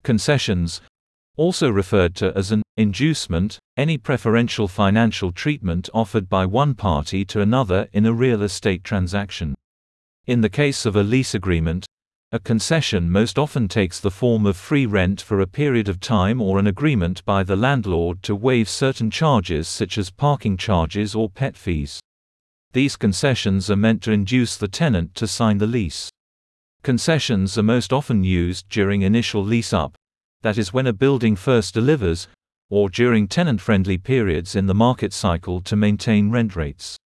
Concessions, also referred to as an inducement, any preferential financial treatment offered by one party to another in a real estate transaction. In the case of a lease agreement, a concession most often takes the form of free rent for a period of time or an agreement by the landlord to waive certain charges such as parking charges or pet fees. These concessions are meant to induce the tenant to sign the lease. Concessions are most often used during initial lease-up, that is when a building first delivers, or during tenant-friendly periods in the market cycle to maintain rent rates.